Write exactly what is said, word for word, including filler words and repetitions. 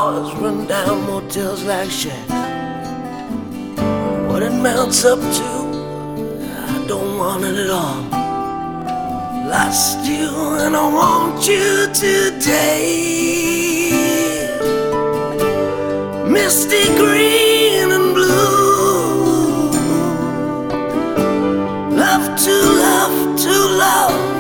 bars, run down motels like shacks. What it mounts up to, I don't want it at all. Lost you and I want you today. Misty green and blue. Love to love to love.